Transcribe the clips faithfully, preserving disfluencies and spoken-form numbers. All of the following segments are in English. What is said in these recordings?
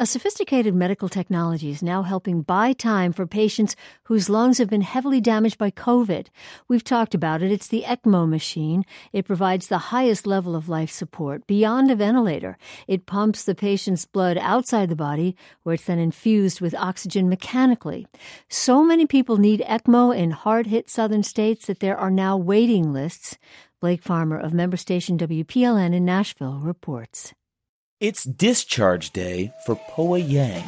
A sophisticated medical technology is now helping buy time for patients whose lungs have been heavily damaged by COVID. We've talked about it. It's the ECMO machine. It provides the highest level of life support beyond a ventilator. It pumps the patient's blood outside the body, where it's then infused with oxygen mechanically. So many people need ECMO in hard-hit southern states that there are now waiting lists. Blake Farmer of member station W P L N in Nashville reports. It's discharge day for Po Yang.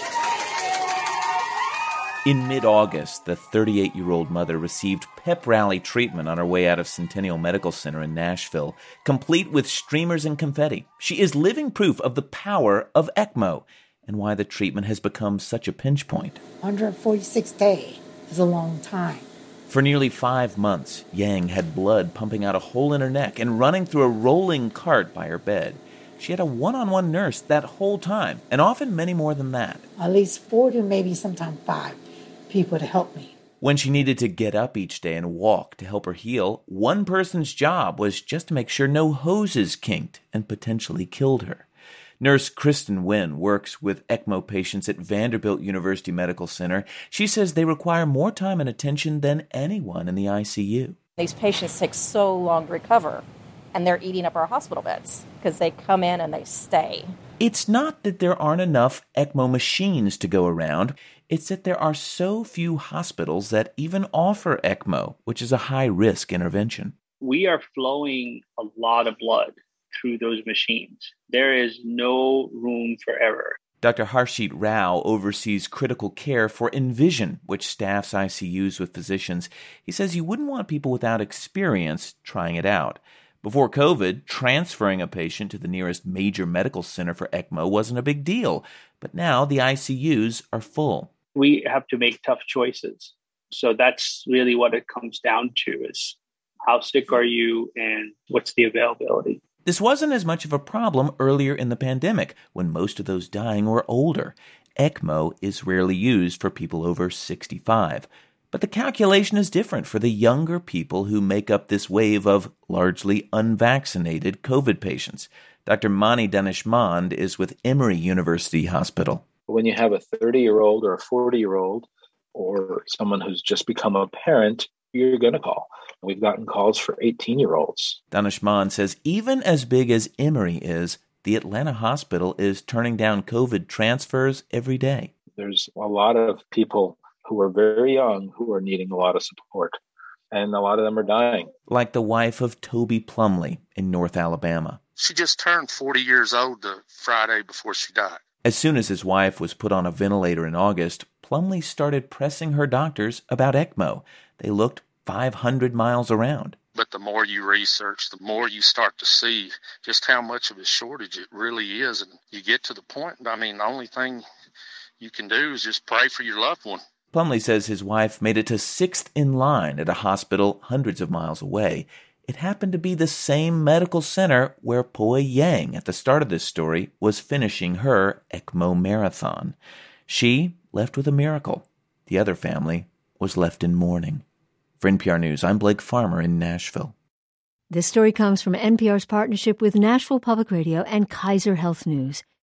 In mid-August, the thirty-eight-year-old mother received pep rally treatment on her way out of Centennial Medical Center in Nashville, complete with streamers and confetti. She is living proof of the power of ECMO and why the treatment has become such a pinch point. one hundred forty-six days is a long time. For nearly five months, Yang had blood pumping out a hole in her neck and running through a rolling cart by her bed. She had a one-on-one nurse that whole time, and often many more than that. At least four to maybe sometimes five people to help me. When she needed to get up each day and walk to help her heal, one person's job was just to make sure no hoses kinked and potentially killed her. Nurse Kristen Wynn works with ECMO patients at Vanderbilt University Medical Center. She says they require more time and attention than anyone in the I C U. These patients take so long to recover, and they're eating up our hospital beds because they come in and they stay. It's not that there aren't enough ECMO machines to go around. It's that there are so few hospitals that even offer ECMO, which is a high-risk intervention. We are flowing a lot of blood through those machines. There is no room for error. Doctor Harshit Rao oversees critical care for Envision, which staffs I C Us with physicians. He says you wouldn't want people without experience trying it out. Before COVID, transferring a patient to the nearest major medical center for ECMO wasn't a big deal. But now the I C Us are full. We have to make tough choices. So that's really what it comes down to, is how sick are you and what's the availability? This wasn't as much of a problem earlier in the pandemic, when most of those dying were older. ECMO is rarely used for people over sixty-five. But the calculation is different for the younger people who make up this wave of largely unvaccinated COVID patients. Doctor Mani Daneshmand is with Emory University Hospital. When you have a thirty-year-old or a forty-year-old or someone who's just become a parent, you're going to call. We've gotten calls for eighteen-year-olds. Daneshmand says even as big as Emory is, the Atlanta hospital is turning down COVID transfers every day. There's a lot of people who are very young who are needing a lot of support, and a lot of them are dying. Like the wife of Toby Plumley in North Alabama. She just turned forty years old the Friday before she died. As soon as his wife was put on a ventilator in August, Plumley started pressing her doctors about ECMO. They looked five hundred miles around. But the more you research, the more you start to see just how much of a shortage it really is. And you get to the point, I mean, the only thing you can do is just pray for your loved one. Plumley says his wife made it to sixth in line at a hospital hundreds of miles away. It happened to be the same medical center where Po Yang, at the start of this story, was finishing her ECMO marathon. She left with a miracle. The other family was left in mourning. For N P R News, I'm Blake Farmer in Nashville. This story comes from N P R's partnership with Nashville Public Radio and Kaiser Health News.